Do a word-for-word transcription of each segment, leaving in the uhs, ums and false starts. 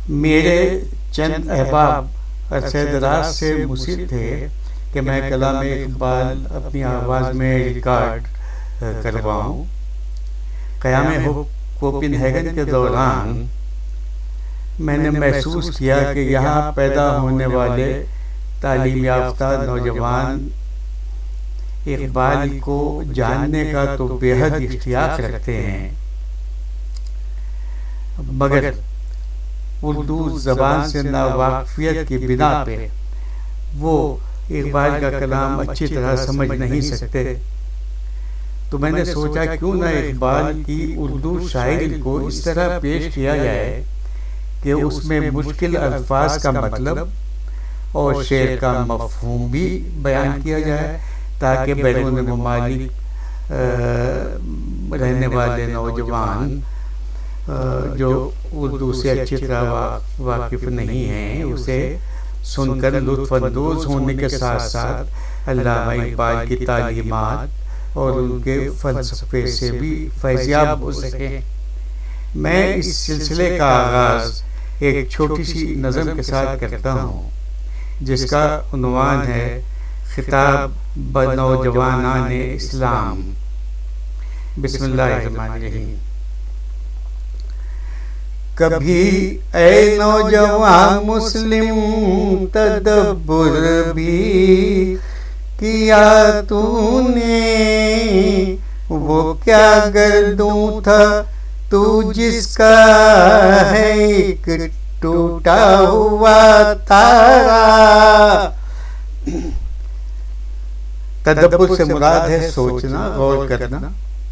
मेरे चंद अहबाब अरसे दराज से मुसीब थे कि मैं कलाम इकबाल अपनी आवाज़ में रिकॉर्ड करवाऊँ। क़याम कोपेनहेगन के दौरान मैंने महसूस किया कि यहाँ पैदा होने वाले तालीम याफ्ता नौजवान इकबाल को जानने का तो बेहद इख्तियार रखते हैं, मगर उर्दू ज़बान से नावाक़फ़ियत की बिना पे वो इकबाल का कलाम अच्छी तरह समझ नहीं सकते। तो मैंने सोचा क्यों ना इकबाल की उर्दू शायरी को इस तरह पेश किया जाए कि उसमें मुश्किल अल्फाज का मतलब और शेर का मफ़हूम भी बयान किया जाए, ताकि बैरून ममालिक रहने वाले नौजवान जो उर्दू से अच्छी तरह वाकिफ़ नहीं हैं उसे सुनकर लुत्फ़अंदोज़ होने के साथ साथ अल्लामा इकबाल की तालीमात और उनके फ़लसफ़े से भी फैज़याब हो सकें। मैं इस सिलसिले का आगाज़ एक छोटी सी नज़म के साथ करता हूँ, जिसका उन्वान है खिताब बनौजवानाने इस्लाम। बिस्मिल्लाहिर्रहमानिर्रहीम। कभी ऐ नौजवान मुस्लिम तदब्बुर भी किया तूने, वो क्या गर्दूं था तू जिसका है एक टूटा हुआ तारा। तदब्बुर से मुराद है सोचना, गौर करना,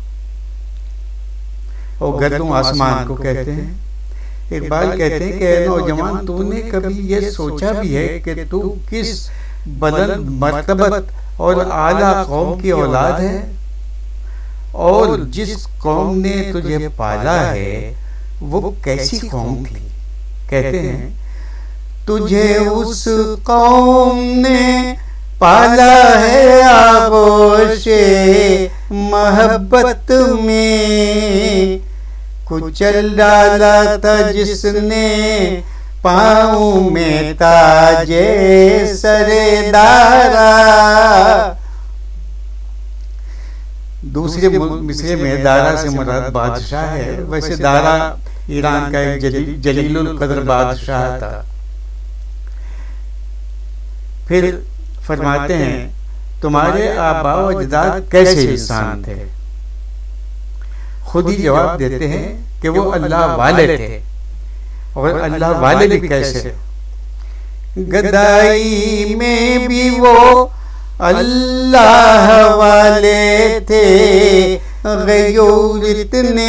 और गर्दूं आसमान को कहते हैं। इकबाल कहते हैं कि नौजवान तूने कभी ये सोचा भी है कि तू किस बुलंद मर्तबत और आला कौम की औलाद है, और जिस कौम ने तुझे पाला है वो कैसी कौम थी। कहते हैं तुझे उस कौम ने पाला है आगोशे मोहब्बत में, कुचल डाला था जिसने पाँव में ताजे सरेदारा। दूसरे मिसरे में दारा से मुराद बादशाह है। वैसे दारा ईरान का एक जली, जलीलुल कद्र बादशाह था। फिर फरमाते हैं तुम्हारे आबा व अजदाद कैसे इंसान थे। खुद ही जवाब देते हैं कि वो अल्लाह वाले थे, और अल्लाह वाले भी कैसे। गदाई में भी वो अल्लाह वाले थे, गयूरत ने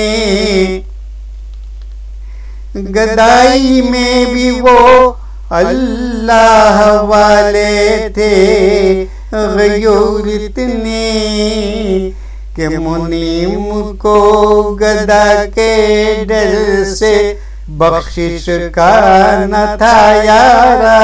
गदाई में भी वो अल्लाह वाले थे, गयूरत ने के मुनीम को गदा के डर से बख्शिश का न था यारा।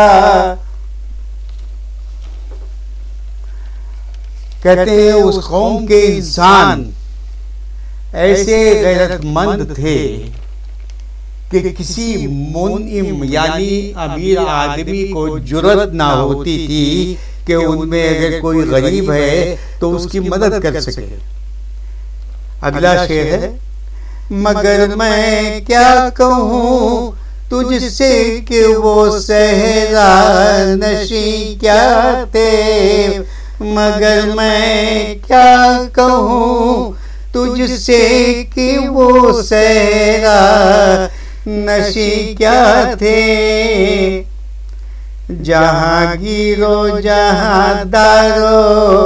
कहते हैं उस कौम के इंसान ऐसे गैरतमंद थे कि किसी मुनीम यानी अमीर आदमी को जुर्रत ना होती थी कि उनमें अगर कोई गरीब है तो उसकी मदद कर सके। अगला शेर है मगर मैं क्या कहूँ तुझसे कि वो सहरा नशी क्या थे, मगर मैं क्या कहूँ तुझसे कि वो सहरा नशी क्या थे। जहांगीरो जहां दारो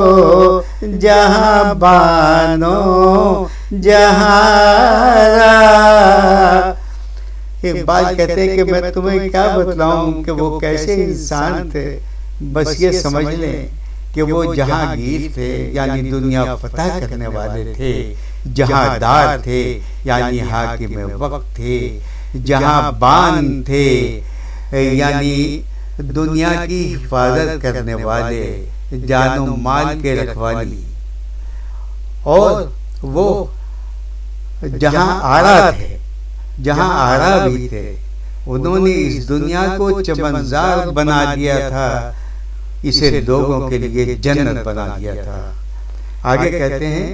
जहां बानो जहारा। इकबाल कहते हैं कि मैं तुम्हें क्या बतलाऊं कि वो कैसे इंसान थे। बस ये समझ लें कि वो जहांगीर थे यानी दुनिया फतह करने वाले थे, जहांदार थे यानी हाकिम वक्त थे, जहांबान थे यानी दुनिया की हिफाजत करने वाले, जानो माल के रखवाली, और वो जहां आरा थे, जहां आरा भी थे उन्होंने इस दुनिया को चमनजार बना दिया था, इसे लोगों के लिए जन्नत बना दिया था। आगे कहते हैं,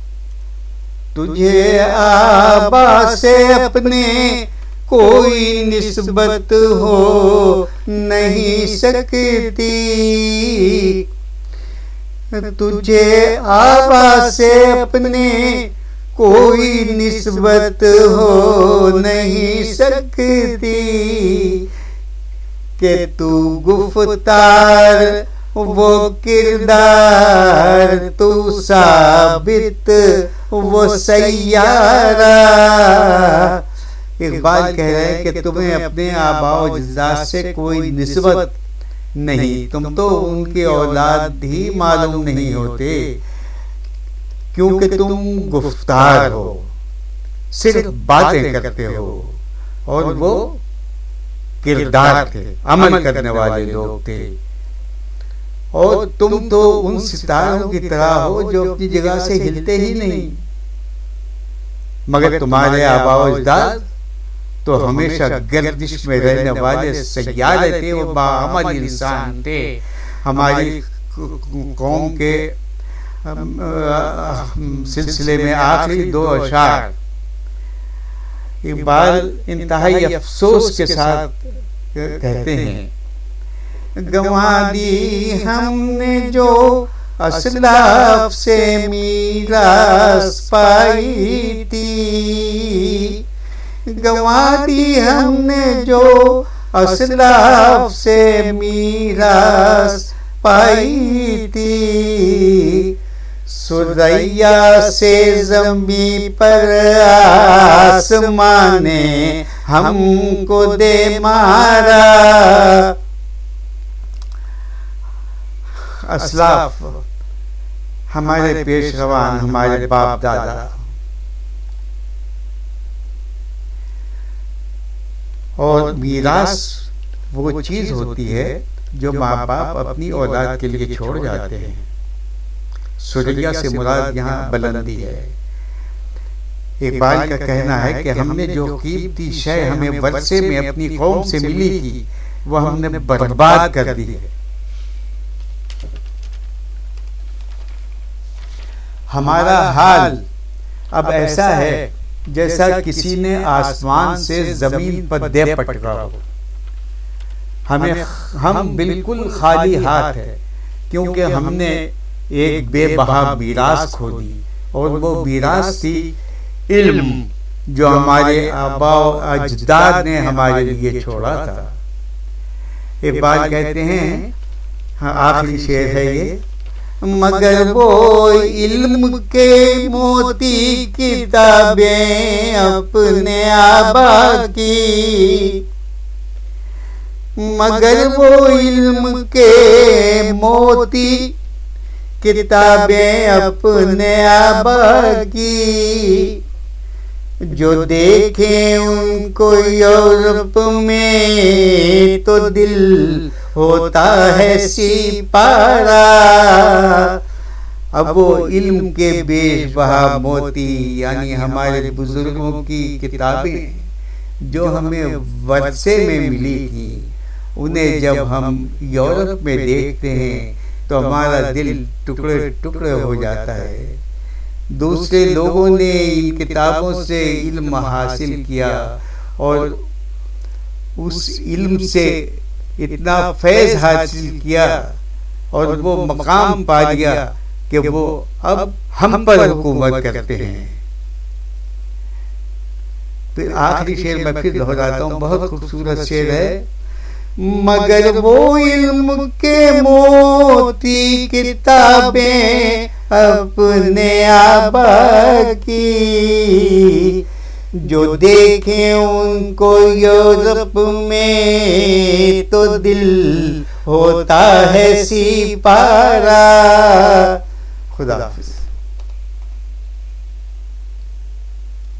तुझे आबा से अपने कोई निस्बत हो नहीं सकती, तुझे आबा से अपने कोई निस्बत हो नहीं सकती, कि तू गुफ्तार वो किरदार, तू साबित वो सैयारा। इकबाल कह रहे हैं कि तुम्हें अपने आबाओ अजदाद से कोई निस्बत नहीं, तुम तो उनके औलाद ही मालूम नहीं होते, क्योंकि तुम गुफ्तार हो, सिर्फ बातें करते हो, और वो किरदार थे, अमल करने वाले लोग थे। और तुम तो उन सितारों की तरह हो जो अपनी जगह से हिलते ही नहीं, मगर तुम्हारे आबाओ अजदाद तो हमेशा गर्दिश में रहने वाले सैयारे थे, वो बाअमल इंसान थे। हमारी कौम के सिलसिले में आखिरी दो अशार इकबाल इंतहाई अफसोस के साथ कहते हैं, गंवा दी हमने जो असलाफ से मीरास पाई थी, गंवा दी हमने जो असलाफ से मीरास पाई थी, सुरैया से ज़मीं पर आसमां ने हमको दे मारा। असलाफ हमारे पेशरवान, हमारे बाप दादा, और मीरास वो चीज होती है जो माँ बाप अपनी औलाद के लिए छोड़ जाते हैं। सुरैया से मुराद यहाँ बुलंदी है। इकबाल का कहना है कि हमने जो कीमती शय हमें वर्षे में अपनी कौम से मिली थी, वह हमने बर्बाद कर दी है। हमारा हाल अब ऐसा है जैसा किसी ने आसमान से जमीन पर दे पटका हो। हमें हम बिल्कुल खाली हाथ है, क्योंकि हमने एक बेबहा मीरास खो दी, और वो मीरास थी इल्म, जो हमारे आबाओ अजदाद ने हमारे लिए छोड़ा था। इकबाल कहते हैं, हाँ आखिरी शेर है ये, मगर वो इल्म के मोती किताबें अपने आबा की, मगर वो इल्म के मोती किताबें अपने आबा की, जो देखे उनको यूरोप में तो दिल होता है सिपारा। अब वो इल्म के बेशबहा मोती, यानी हमारे बुजुर्गों की किताबें जो हमें वर्षे में मिली थी, उन्हें जब हम यूरोप में देखते हैं तो हमारा दिल टुकड़े टुकड़े हो जाता है। दूसरे लोगों ने इन किताबों से इल्म हासिल किया और उस इल्म से इतना फैज हासिल किया और वो मकाम पा लिया कि वो अब हम पर हुकूमत करते हैं। फिर आखिरी शेर मैं फिर दोहराता हूँ, बहुत खूबसूरत शेर है, मगर वो इल्म के मोती किताबें अपने आबा की, जो देखे उनको यूरोप में तो दिल होता है सिपारा। खुदा हाफिज।